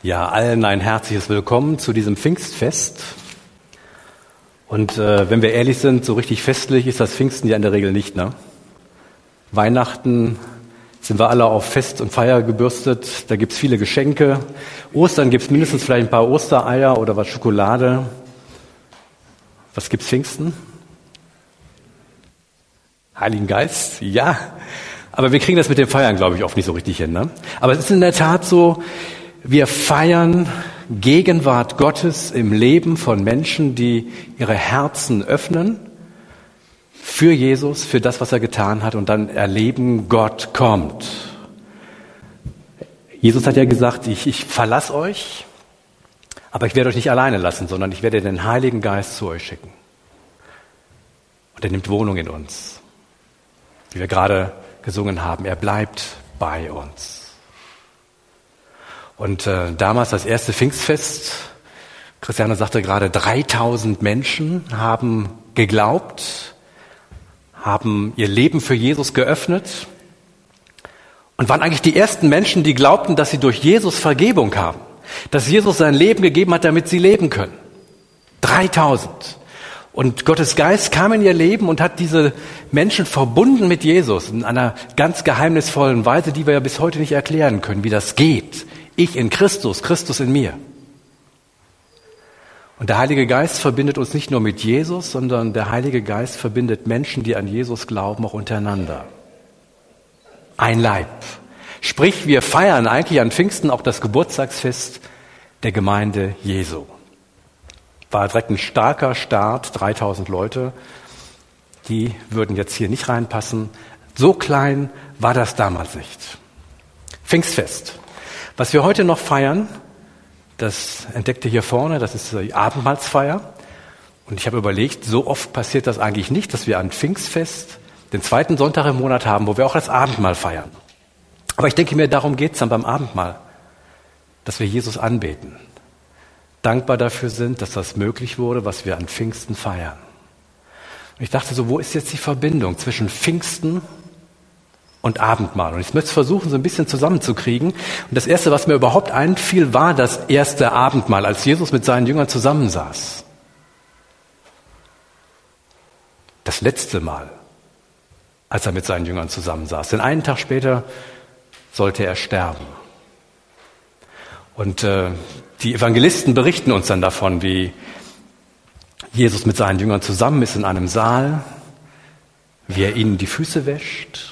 Ja, allen ein herzliches Willkommen zu diesem Pfingstfest. Und wenn wir ehrlich sind, so richtig festlich ist das Pfingsten ja in der Regel nicht, ne? Weihnachten sind wir alle auf Fest und Feier gebürstet, da gibt's viele Geschenke. Ostern gibt's mindestens vielleicht ein paar Ostereier oder was Schokolade. Was gibt's Pfingsten? Heiligen Geist? Ja. Aber wir kriegen das mit dem Feiern, glaube ich, oft nicht so richtig hin, ne? Aber es ist in der Tat so, wir feiern Gegenwart Gottes im Leben von Menschen, die ihre Herzen öffnen für Jesus, für das, was er getan hat und dann erleben, Gott kommt. Jesus hat ja gesagt, ich verlasse euch, aber ich werde euch nicht alleine lassen, sondern ich werde den Heiligen Geist zu euch schicken. Und er nimmt Wohnung in uns. Wie wir gerade gesungen haben, er bleibt bei uns. Und damals das erste Pfingstfest, Christiane sagte gerade, 3000 Menschen haben geglaubt, haben ihr Leben für Jesus geöffnet und waren eigentlich die ersten Menschen, die glaubten, dass sie durch Jesus Vergebung haben, dass Jesus sein Leben gegeben hat, damit sie leben können. 3000. Und Gottes Geist kam in ihr Leben und hat diese Menschen verbunden mit Jesus in einer ganz geheimnisvollen Weise, die wir ja bis heute nicht erklären können, wie das geht. Ich in Christus, Christus in mir. Und der Heilige Geist verbindet uns nicht nur mit Jesus, sondern der Heilige Geist verbindet Menschen, die an Jesus glauben, auch untereinander. Ein Leib. Sprich, wir feiern eigentlich an Pfingsten auch das Geburtstagsfest der Gemeinde Jesu. War direkt ein starker Start, 3000 Leute. Die würden jetzt hier nicht reinpassen. So klein war das damals nicht. Pfingstfest. Was wir heute noch feiern, das entdeckte hier vorne, das ist die Abendmahlsfeier. Und ich habe überlegt, so oft passiert das eigentlich nicht, dass wir an Pfingstfest den zweiten Sonntag im Monat haben, wo wir auch das Abendmahl feiern. Aber ich denke mir, darum geht es dann beim Abendmahl, dass wir Jesus anbeten. Dankbar dafür sind, dass das möglich wurde, was wir an Pfingsten feiern. Und ich dachte so, wo ist jetzt die Verbindung zwischen Pfingsten und Abendmahl? Und ich möchte es versuchen, so ein bisschen zusammenzukriegen. Und das Erste, was mir überhaupt einfiel, war das erste Abendmahl, als Jesus mit seinen Jüngern zusammensaß. Das letzte Mal, als er mit seinen Jüngern zusammensaß. Denn einen Tag später sollte er sterben. Und die Evangelisten berichten uns dann davon, wie Jesus mit seinen Jüngern zusammen ist in einem Saal, wie er ihnen die Füße wäscht,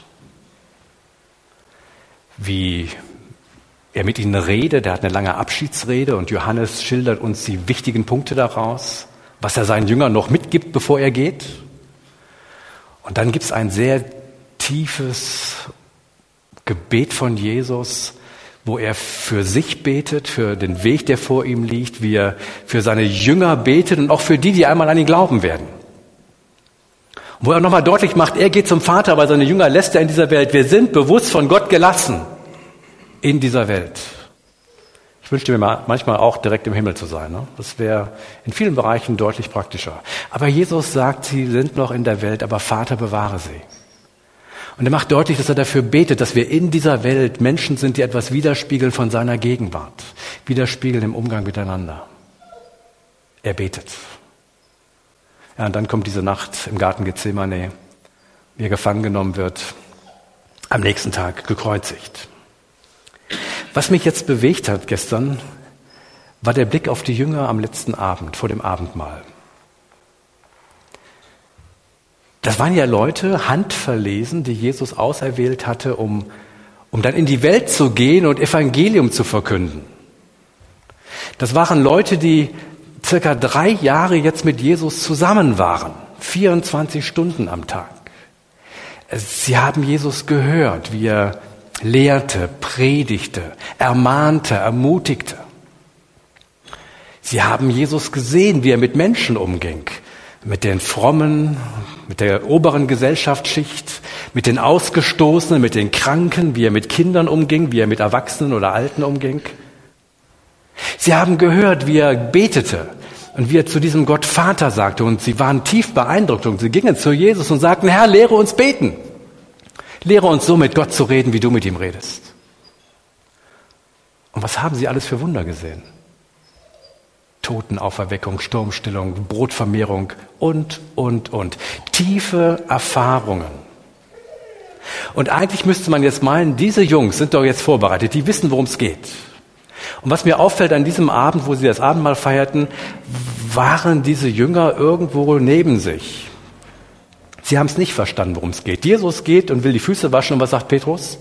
wie er mit ihnen redet. Der hat eine lange Abschiedsrede und Johannes schildert uns die wichtigen Punkte daraus, was er seinen Jüngern noch mitgibt, bevor er geht. Und dann gibt es ein sehr tiefes Gebet von Jesus, wo er für sich betet, für den Weg, der vor ihm liegt, wie er für seine Jünger betet und auch für die, die einmal an ihn glauben werden. Und wo er nochmal deutlich macht, er geht zum Vater, aber seine Jünger lässt er in dieser Welt. Wir sind bewusst von Gott gelassen in dieser Welt. Ich wünschte mir manchmal auch direkt im Himmel zu sein, ne? Das wäre in vielen Bereichen deutlich praktischer. Aber Jesus sagt, sie sind noch in der Welt, aber Vater, bewahre sie. Und er macht deutlich, dass er dafür betet, dass wir in dieser Welt Menschen sind, die etwas widerspiegeln von seiner Gegenwart, widerspiegeln im Umgang miteinander. Er betet. Ja, und dann kommt diese Nacht im Garten Gethsemane, wie er gefangen genommen wird, am nächsten Tag gekreuzigt. Was mich jetzt bewegt hat gestern, war der Blick auf die Jünger am letzten Abend, vor dem Abendmahl. Das waren ja Leute, handverlesen, die Jesus auserwählt hatte, um dann in die Welt zu gehen und Evangelium zu verkünden. Das waren Leute, die circa 3 Jahre jetzt mit Jesus zusammen waren, 24 Stunden am Tag. Sie haben Jesus gehört, wie er lehrte, predigte, ermahnte, ermutigte. Sie haben Jesus gesehen, wie er mit Menschen umging, mit den Frommen, mit der oberen Gesellschaftsschicht, mit den Ausgestoßenen, mit den Kranken, wie er mit Kindern umging, wie er mit Erwachsenen oder Alten umging. Sie haben gehört, wie er betete und wie er zu diesem Gott Vater sagte, und sie waren tief beeindruckt und sie gingen zu Jesus und sagten, Herr, lehre uns beten. Lehre uns so mit Gott zu reden, wie du mit ihm redest. Und was haben sie alles für Wunder gesehen? Totenauferweckung, Sturmstillung, Brotvermehrung und. Tiefe Erfahrungen. Und eigentlich müsste man jetzt meinen, diese Jungs sind doch jetzt vorbereitet, die wissen, worum es geht. Und was mir auffällt an diesem Abend, wo sie das Abendmahl feierten, waren diese Jünger irgendwo neben sich. Sie haben es nicht verstanden, worum es geht. Jesus geht und will die Füße waschen und was sagt Petrus?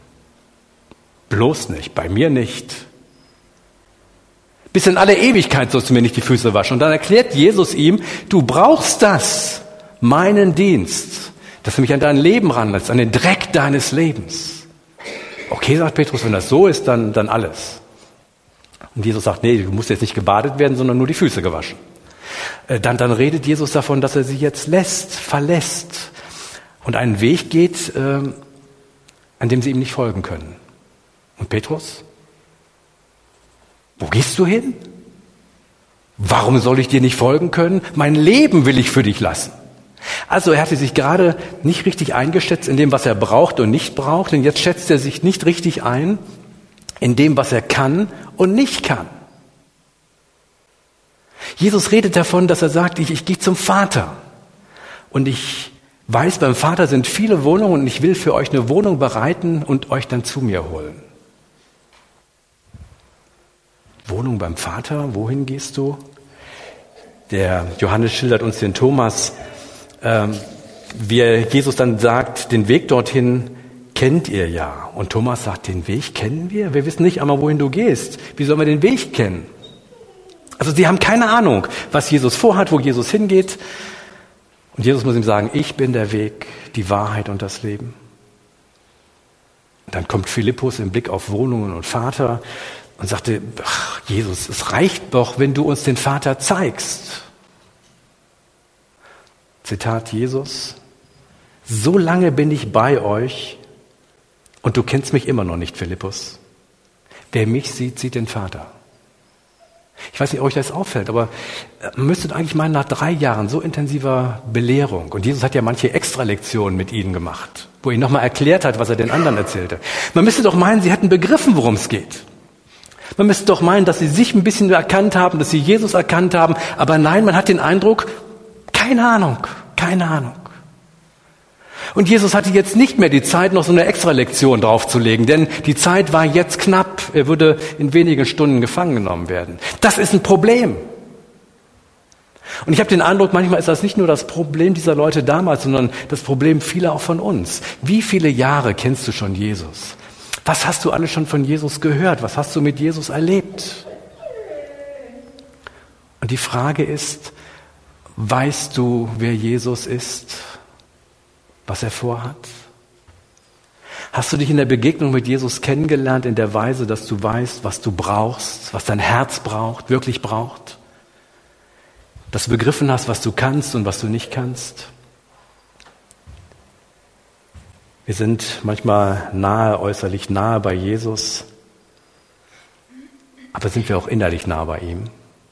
Bloß nicht, bei mir nicht. Bis in alle Ewigkeit sollst du mir nicht die Füße waschen. Und dann erklärt Jesus ihm, du brauchst das, meinen Dienst, dass du mich an dein Leben ranlässt, an den Dreck deines Lebens. Okay, sagt Petrus, wenn das so ist, dann alles. Und Jesus sagt, nee, du musst jetzt nicht gebadet werden, sondern nur die Füße gewaschen. Dann redet Jesus davon, dass er sie jetzt verlässt und einen Weg geht, an dem sie ihm nicht folgen können. Und Petrus? Wo gehst du hin? Warum soll ich dir nicht folgen können? Mein Leben will ich für dich lassen. Also er hatte sich gerade nicht richtig eingeschätzt in dem, was er braucht und nicht braucht. Und jetzt schätzt er sich nicht richtig ein in dem, was er kann und nicht kann. Jesus redet davon, dass er sagt, ich gehe zum Vater. Und ich weiß, beim Vater sind viele Wohnungen und ich will für euch eine Wohnung bereiten und euch dann zu mir holen. Wohnung beim Vater, wohin gehst du? Der Johannes schildert uns den Thomas, wie Jesus dann sagt, den Weg dorthin kennt ihr ja. Und Thomas sagt, den Weg kennen wir? Wir wissen nicht einmal, wohin du gehst. Wie sollen wir den Weg kennen? Also sie haben keine Ahnung, was Jesus vorhat, wo Jesus hingeht. Und Jesus muss ihm sagen, ich bin der Weg, die Wahrheit und das Leben. Und dann kommt Philippus im Blick auf Wohnungen und Vater und sagte, ach, Jesus, es reicht doch, wenn du uns den Vater zeigst. Zitat Jesus, so lange bin ich bei euch und du kennst mich immer noch nicht, Philippus. Wer mich sieht, sieht den Vater. Ich weiß nicht, ob euch das auffällt, aber man müsste eigentlich meinen, nach 3 Jahren so intensiver Belehrung, und Jesus hat ja manche Extralektionen mit ihnen gemacht, wo er ihnen nochmal erklärt hat, was er den anderen erzählte. Man müsste doch meinen, sie hätten begriffen, worum es geht. Man müsste doch meinen, dass sie sich ein bisschen erkannt haben, dass sie Jesus erkannt haben, aber nein, man hat den Eindruck, keine Ahnung. Und Jesus hatte jetzt nicht mehr die Zeit, noch so eine Extralektion draufzulegen, denn die Zeit war jetzt knapp. Er würde in wenigen Stunden gefangen genommen werden. Das ist ein Problem. Und ich habe den Eindruck, manchmal ist das nicht nur das Problem dieser Leute damals, sondern das Problem vieler auch von uns. Wie viele Jahre kennst du schon Jesus? Was hast du alles schon von Jesus gehört? Was hast du mit Jesus erlebt? Und die Frage ist, weißt du, wer Jesus ist? Was er vorhat? Hast du dich in der Begegnung mit Jesus kennengelernt in der Weise, dass du weißt, was du brauchst, was dein Herz braucht, wirklich braucht? Dass du begriffen hast, was du kannst und was du nicht kannst? Wir sind manchmal äußerlich nahe bei Jesus, aber sind wir auch innerlich nah bei ihm?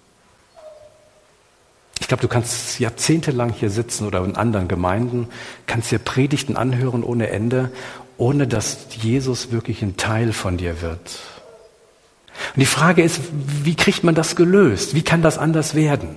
Ich glaube, du kannst jahrzehntelang hier sitzen oder in anderen Gemeinden, kannst dir Predigten anhören ohne Ende, ohne dass Jesus wirklich ein Teil von dir wird. Und die Frage ist, wie kriegt man das gelöst? Wie kann das anders werden?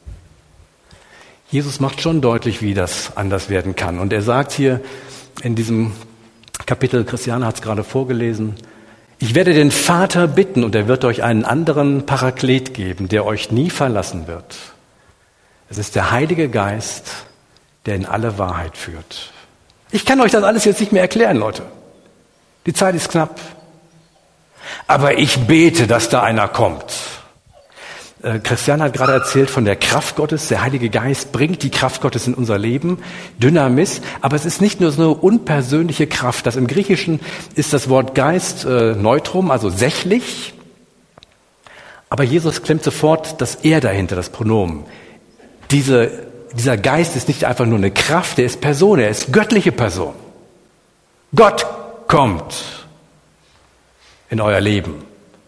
Jesus macht schon deutlich, wie das anders werden kann. Und er sagt hier in diesem Kapitel, Christiane hat es gerade vorgelesen, ich werde den Vater bitten und er wird euch einen anderen Paraklet geben, der euch nie verlassen wird. Es ist der Heilige Geist, der in alle Wahrheit führt. Ich kann euch das alles jetzt nicht mehr erklären, Leute. Die Zeit ist knapp. Aber ich bete, dass da einer kommt. Christian hat gerade erzählt von der Kraft Gottes. Der Heilige Geist bringt die Kraft Gottes in unser Leben. Dynamis. Aber es ist nicht nur so eine unpersönliche Kraft. Das im Griechischen ist das Wort Geist Neutrum, also sächlich. Aber Jesus klemmt sofort das Er dahinter, das Pronomen. Dieser Geist ist nicht einfach nur eine Kraft, er ist Person, er ist göttliche Person. Gott kommt in euer Leben,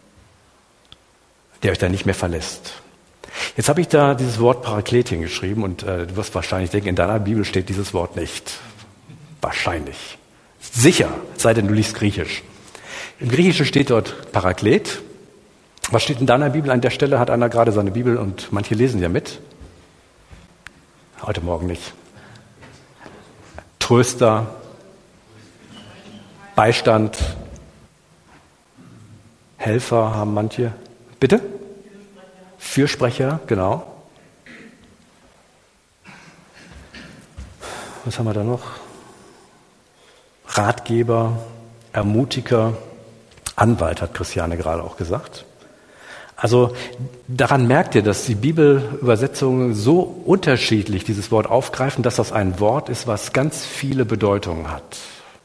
der euch dann nicht mehr verlässt. Jetzt habe ich da dieses Wort Paraklet hingeschrieben und du wirst wahrscheinlich denken, in deiner Bibel steht dieses Wort nicht. Wahrscheinlich. Sicher, es sei denn, du liest Griechisch. Im Griechischen steht dort Paraklet Was steht in deiner Bibel? An der Stelle hat einer gerade seine Bibel und manche lesen ja mit. Heute Morgen nicht. Tröster, Beistand, Helfer haben manche. Bitte? Fürsprecher, genau. Was haben wir da noch? Ratgeber, Ermutiger, Anwalt, hat Christiane gerade auch gesagt. Also daran merkt ihr, dass die Bibelübersetzungen so unterschiedlich dieses Wort aufgreifen, dass das ein Wort ist, was ganz viele Bedeutungen hat.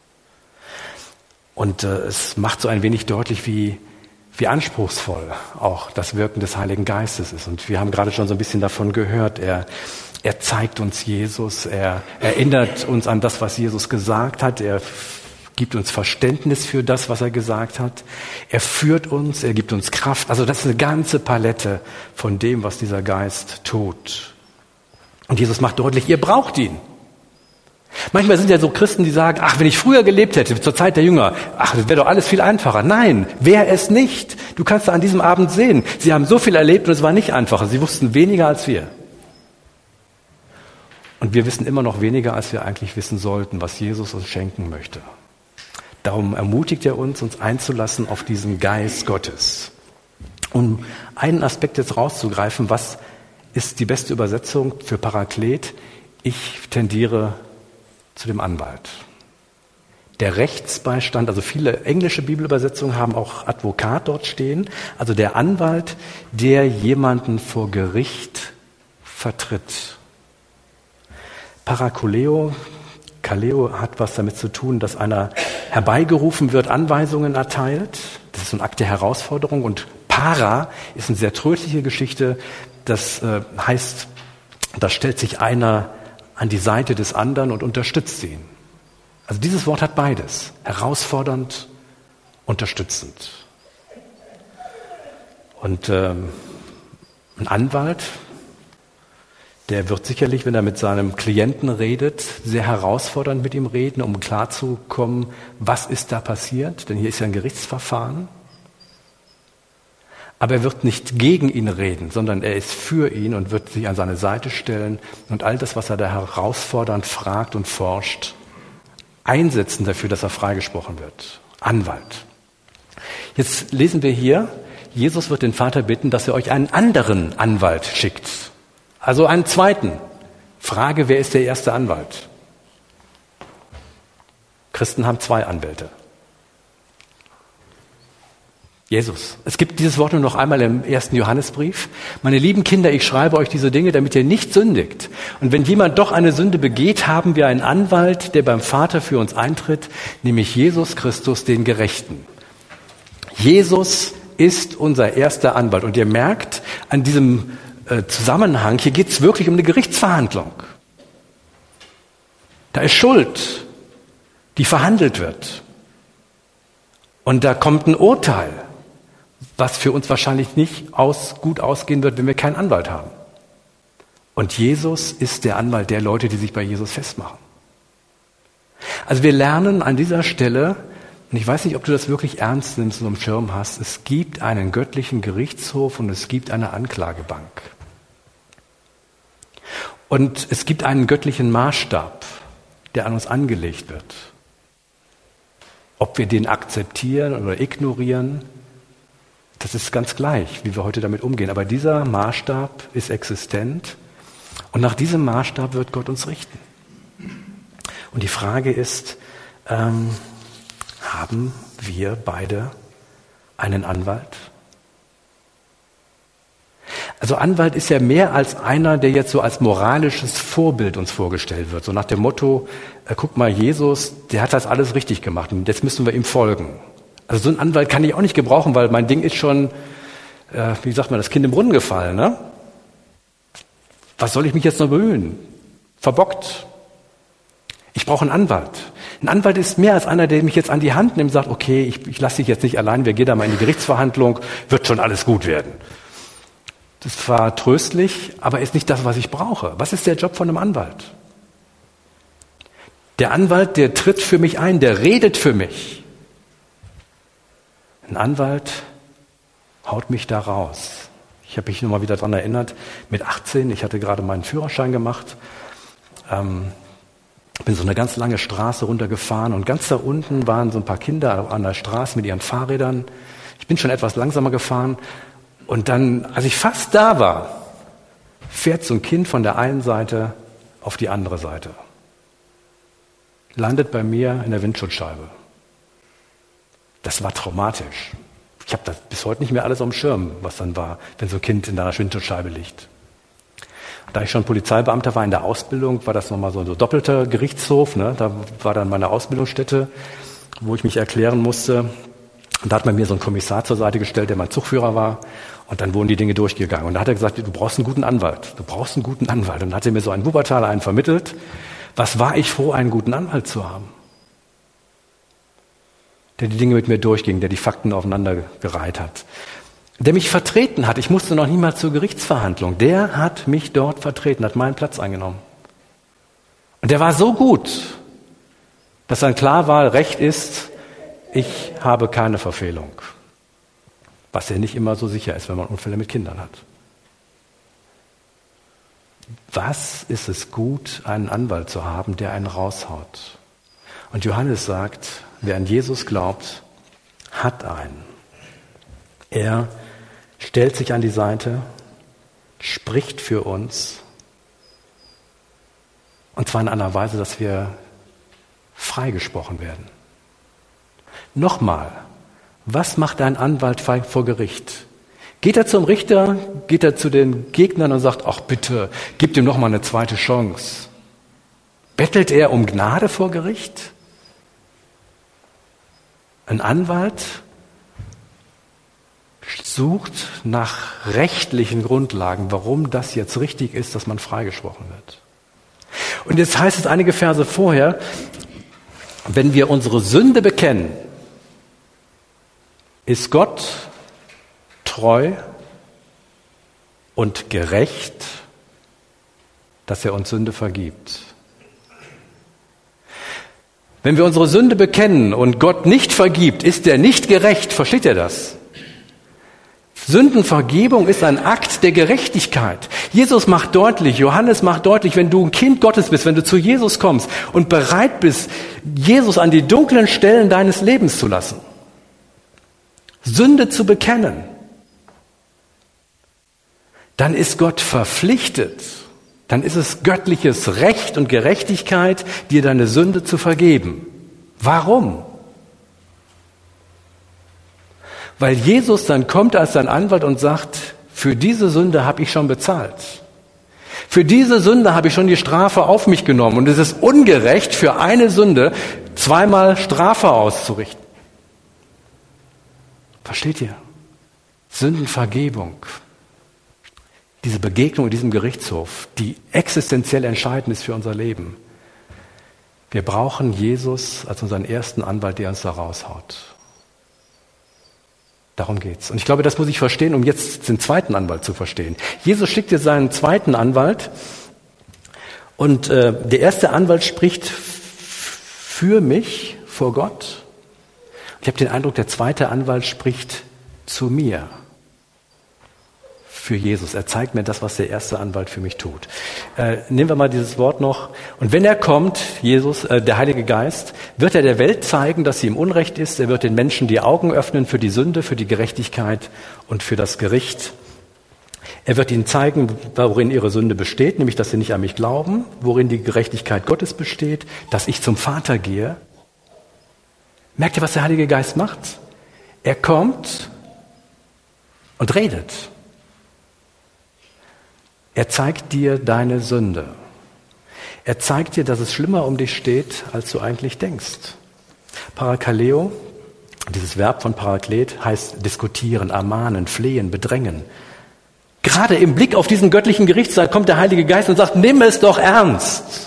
Und es macht so ein wenig deutlich, wie anspruchsvoll auch das Wirken des Heiligen Geistes ist. Und wir haben gerade schon so ein bisschen davon gehört, er zeigt uns Jesus, er erinnert uns an das, was Jesus gesagt hat, er gibt uns Verständnis für das, was er gesagt hat. Er führt uns, er gibt uns Kraft. Also das ist eine ganze Palette von dem, was dieser Geist tut. Und Jesus macht deutlich, ihr braucht ihn. Manchmal sind ja so Christen, die sagen, ach, wenn ich früher gelebt hätte, zur Zeit der Jünger, ach, das wäre doch alles viel einfacher. Nein, wäre es nicht. Du kannst an diesem Abend sehen, sie haben so viel erlebt und es war nicht einfacher. Sie wussten weniger als wir. Und wir wissen immer noch weniger, als wir eigentlich wissen sollten, was Jesus uns schenken möchte. Darum ermutigt er uns einzulassen auf diesen Geist Gottes. Um einen Aspekt jetzt rauszugreifen, was ist die beste Übersetzung für Paraklet? Ich tendiere zu dem Anwalt. Der Rechtsbeistand, also viele englische Bibelübersetzungen haben auch Advokat dort stehen, also der Anwalt, der jemanden vor Gericht vertritt. Parakaleo hat was damit zu tun, dass einer herbeigerufen wird, Anweisungen erteilt. Das ist so ein Akt der Herausforderung. Und Para ist eine sehr tröstliche Geschichte. Das heißt, da stellt sich einer an die Seite des anderen und unterstützt ihn. Also dieses Wort hat beides. Herausfordernd, unterstützend. Und ein Anwalt, der wird sicherlich, wenn er mit seinem Klienten redet, sehr herausfordernd mit ihm reden, um klarzukommen, was ist da passiert, denn hier ist ja ein Gerichtsverfahren. Aber er wird nicht gegen ihn reden, sondern er ist für ihn und wird sich an seine Seite stellen und all das, was er da herausfordernd fragt und forscht, einsetzen dafür, dass er freigesprochen wird. Anwalt. Jetzt lesen wir hier, Jesus wird den Vater bitten, dass er euch einen anderen Anwalt schickt. Also einen zweiten. Frage, wer ist der erste Anwalt? Christen haben 2 Anwälte. Jesus. Es gibt dieses Wort nur noch einmal im 1. Johannesbrief. Meine lieben Kinder, ich schreibe euch diese Dinge, damit ihr nicht sündigt. Und wenn jemand doch eine Sünde begeht, haben wir einen Anwalt, der beim Vater für uns eintritt, nämlich Jesus Christus, den Gerechten. Jesus ist unser erster Anwalt. Und ihr merkt an diesem Zusammenhang, hier geht es wirklich um eine Gerichtsverhandlung. Da ist Schuld, die verhandelt wird. Und da kommt ein Urteil, was für uns wahrscheinlich nicht gut ausgehen wird, wenn wir keinen Anwalt haben. Und Jesus ist der Anwalt der Leute, die sich bei Jesus festmachen. Also wir lernen an dieser Stelle, und ich weiß nicht, ob du das wirklich ernst nimmst und am Schirm hast, es gibt einen göttlichen Gerichtshof und es gibt eine Anklagebank. Und es gibt einen göttlichen Maßstab, der an uns angelegt wird. Ob wir den akzeptieren oder ignorieren, das ist ganz gleich, wie wir heute damit umgehen. Aber dieser Maßstab ist existent und nach diesem Maßstab wird Gott uns richten. Und die Frage ist, haben wir beide einen Anwalt? Also Anwalt ist ja mehr als einer, der jetzt so als moralisches Vorbild uns vorgestellt wird. So nach dem Motto, guck mal, Jesus, der hat das alles richtig gemacht und jetzt müssen wir ihm folgen. Also so einen Anwalt kann ich auch nicht gebrauchen, weil mein Ding ist schon, wie sagt man, das Kind im Brunnen gefallen. Ne? Was soll ich mich jetzt noch bemühen? Verbockt. Ich brauche einen Anwalt. Ein Anwalt ist mehr als einer, der mich jetzt an die Hand nimmt und sagt, okay, ich lasse dich jetzt nicht allein, wir gehen da mal in die Gerichtsverhandlung, wird schon alles gut werden. Das war tröstlich, aber ist nicht das, was ich brauche. Was ist der Job von einem Anwalt? Der Anwalt, der tritt für mich ein, der redet für mich. Ein Anwalt, haut mich da raus. Ich habe mich nochmal wieder daran erinnert, mit 18, ich hatte gerade meinen Führerschein gemacht, bin so eine ganz lange Straße runtergefahren und ganz da unten waren so ein paar Kinder an der Straße mit ihren Fahrrädern. Ich bin schon etwas langsamer gefahren und dann, als ich fast da war, fährt so ein Kind von der einen Seite auf die andere Seite. Landet bei mir in der Windschutzscheibe. Das war traumatisch. Ich habe das bis heute nicht mehr alles auf dem Schirm, was dann war, wenn so ein Kind in deiner Windschutzscheibe liegt. Da ich schon Polizeibeamter war in der Ausbildung, war das nochmal so ein doppelter Gerichtshof. Ne? Da war dann meine Ausbildungsstätte, wo ich mich erklären musste. Und da hat man mir so einen Kommissar zur Seite gestellt, der mein Zugführer war. Und dann wurden die Dinge durchgegangen. Und da hat er gesagt, du brauchst einen guten Anwalt. Du brauchst einen guten Anwalt. Und dann hat er mir so einen Wuppertaler einen vermittelt. Was war ich froh, einen guten Anwalt zu haben? Der die Dinge mit mir durchging, der die Fakten aufeinander gereiht hat. Der mich vertreten hat. Ich musste noch nie mal zur Gerichtsverhandlung. Der hat mich dort vertreten, hat meinen Platz eingenommen. Und der war so gut, dass dann klar war, Recht ist, ich habe keine Verfehlung. Was ja nicht immer so sicher ist, wenn man Unfälle mit Kindern hat. Was ist es gut, einen Anwalt zu haben, der einen raushaut? Und Johannes sagt, wer an Jesus glaubt, hat einen. Er stellt sich an die Seite, spricht für uns, und zwar in einer Weise, dass wir freigesprochen werden. Nochmal, was macht ein Anwalt vor Gericht? Geht er zum Richter, geht er zu den Gegnern und sagt, ach bitte, gib ihm noch mal eine zweite Chance. Bettelt er um Gnade vor Gericht? Ein Anwalt sucht nach rechtlichen Grundlagen, warum das jetzt richtig ist, dass man freigesprochen wird. Und jetzt heißt es einige Verse vorher, wenn wir unsere Sünde bekennen, ist Gott treu und gerecht, dass er uns Sünde vergibt. Wenn wir unsere Sünde bekennen und Gott nicht vergibt, ist er nicht gerecht. Versteht ihr das? Sündenvergebung ist ein Akt der Gerechtigkeit. Jesus macht deutlich, Johannes macht deutlich, wenn du ein Kind Gottes bist, wenn du zu Jesus kommst und bereit bist, Jesus an die dunklen Stellen deines Lebens zu lassen, Sünde zu bekennen, dann ist Gott verpflichtet, dann ist es göttliches Recht und Gerechtigkeit, dir deine Sünde zu vergeben. Warum? Weil Jesus dann kommt als dein Anwalt und sagt, für diese Sünde habe ich schon bezahlt. Für diese Sünde habe ich schon die Strafe auf mich genommen. Und es ist ungerecht, für eine Sünde zweimal Strafe auszurichten. Versteht ihr? Sündenvergebung. Diese Begegnung in diesem Gerichtshof, die existenziell entscheidend ist für unser Leben. Wir brauchen Jesus als unseren ersten Anwalt, der uns da raushaut. Darum geht's. Und ich glaube, das muss ich verstehen, um jetzt den zweiten Anwalt zu verstehen. Jesus schickt jetzt seinen zweiten Anwalt und der erste Anwalt spricht für mich vor Gott. Ich habe den Eindruck, der zweite Anwalt spricht zu mir. Für Jesus. Er zeigt mir das, was der erste Anwalt für mich tut. Nehmen wir mal dieses Wort noch. Und wenn er kommt, Jesus, der Heilige Geist, wird er der Welt zeigen, dass sie im Unrecht ist. Er wird den Menschen die Augen öffnen für die Sünde, für die Gerechtigkeit und für das Gericht. Er wird ihnen zeigen, worin ihre Sünde besteht, nämlich, dass sie nicht an mich glauben, worin die Gerechtigkeit Gottes besteht, dass ich zum Vater gehe. Merkt ihr, was der Heilige Geist macht? Er kommt und redet. Er zeigt dir deine Sünde. Er zeigt dir, dass es schlimmer um dich steht, als du eigentlich denkst. Parakaleo, dieses Verb von Paraklet, heißt diskutieren, ermahnen, flehen, bedrängen. Gerade im Blick auf diesen göttlichen Gerichtssaal kommt der Heilige Geist und sagt, nimm es doch ernst.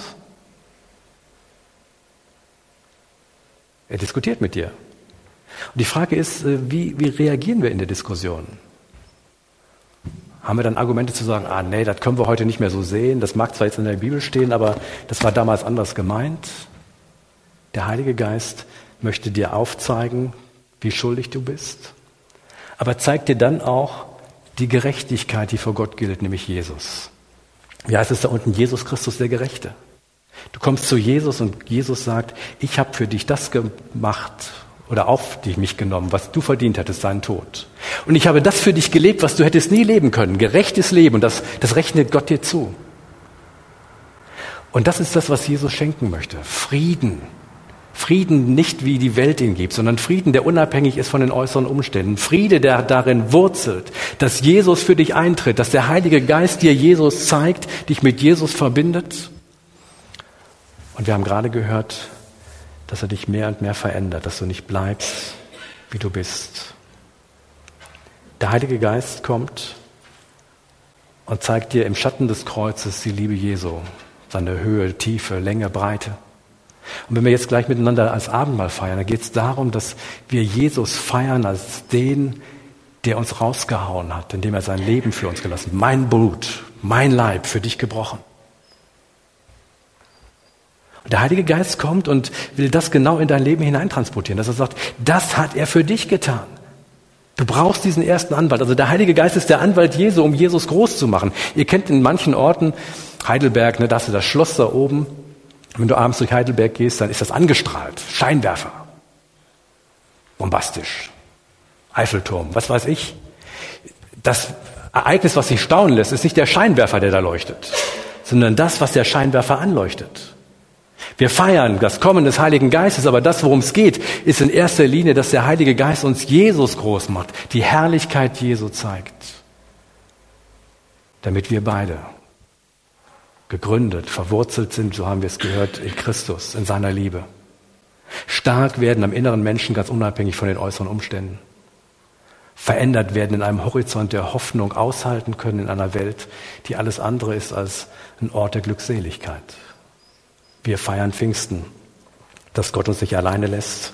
Er diskutiert mit dir. Und die Frage ist, wie reagieren wir in der Diskussion? Haben wir dann Argumente zu sagen, nee, das können wir heute nicht mehr so sehen, das mag zwar jetzt in der Bibel stehen, aber das war damals anders gemeint. Der Heilige Geist möchte dir aufzeigen, wie schuldig du bist. Aber zeigt dir dann auch die Gerechtigkeit, die vor Gott gilt, nämlich Jesus. Wie heißt es da unten? Jesus Christus, der Gerechte. Du kommst zu Jesus und Jesus sagt, ich habe für dich das gemacht oder auf dich mich genommen, was du verdient hättest, deinen Tod. Und ich habe das für dich gelebt, was du hättest nie leben können. Gerechtes Leben. Und das rechnet Gott dir zu. Und das ist das, was Jesus schenken möchte. Frieden. Frieden nicht, wie die Welt ihn gibt, sondern Frieden, der unabhängig ist von den äußeren Umständen. Friede, der darin wurzelt, dass Jesus für dich eintritt, dass der Heilige Geist dir Jesus zeigt, dich mit Jesus verbindet. Und wir haben gerade gehört, dass er dich mehr und mehr verändert, dass du nicht bleibst, wie du bist. Der Heilige Geist kommt und zeigt dir im Schatten des Kreuzes die Liebe Jesu, seine Höhe, Tiefe, Länge, Breite. Und wenn wir jetzt gleich miteinander als Abendmahl feiern, dann geht es darum, dass wir Jesus feiern als den, der uns rausgehauen hat, indem er sein Leben für uns gelassen hat. Mein Blut, mein Leib für dich gebrochen. Und der Heilige Geist kommt und will das genau in dein Leben hineintransportieren, dass er sagt, das hat er für dich getan. Du brauchst diesen ersten Anwalt. Also der Heilige Geist ist der Anwalt Jesu, um Jesus groß zu machen. Ihr kennt in manchen Orten, Heidelberg, da hast du das Schloss da oben. Wenn du abends durch Heidelberg gehst, dann ist das angestrahlt. Scheinwerfer. Bombastisch. Eiffelturm, was weiß ich. Das Ereignis, was sich staunen lässt, ist nicht der Scheinwerfer, der da leuchtet, sondern das, was der Scheinwerfer anleuchtet. Wir feiern das Kommen des Heiligen Geistes, aber das, worum es geht, ist in erster Linie, dass der Heilige Geist uns Jesus groß macht, die Herrlichkeit Jesu zeigt, damit wir beide gegründet, verwurzelt sind, so haben wir es gehört, in Christus, in seiner Liebe. Stark werden am inneren Menschen, ganz unabhängig von den äußeren Umständen. Verändert werden in einem Horizont der Hoffnung, aushalten können in einer Welt, die alles andere ist als ein Ort der Glückseligkeit. Wir feiern Pfingsten, dass Gott uns nicht alleine lässt,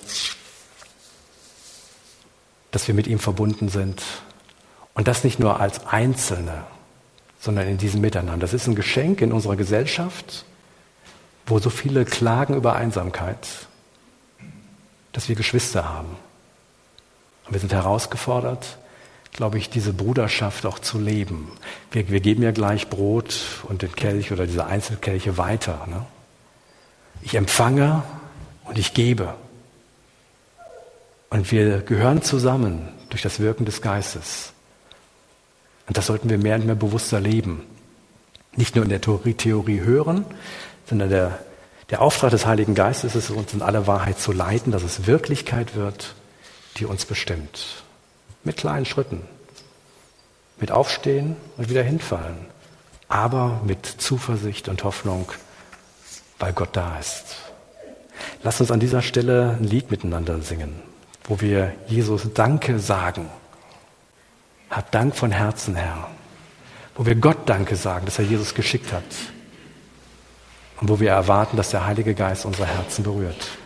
dass wir mit ihm verbunden sind und das nicht nur als Einzelne, sondern in diesem Miteinander. Das ist ein Geschenk in unserer Gesellschaft, wo so viele klagen über Einsamkeit, dass wir Geschwister haben. Und wir sind herausgefordert, glaube ich, diese Bruderschaft auch zu leben. Wir geben ja gleich Brot und den Kelch oder diese Einzelkelche weiter. Ne? Ich empfange und ich gebe. Und wir gehören zusammen durch das Wirken des Geistes. Und das sollten wir mehr und mehr bewusster leben. Nicht nur in der Theorie hören, sondern der Auftrag des Heiligen Geistes ist es, uns in alle Wahrheit zu leiten, dass es Wirklichkeit wird, die uns bestimmt. Mit kleinen Schritten. Mit Aufstehen und wieder hinfallen. Aber mit Zuversicht und Hoffnung, weil Gott da ist. Lasst uns an dieser Stelle ein Lied miteinander singen, wo wir Jesus Danke sagen. Hab Dank von Herzen, Herr. Wo wir Gott Danke sagen, dass er Jesus geschickt hat. Und wo wir erwarten, dass der Heilige Geist unsere Herzen berührt.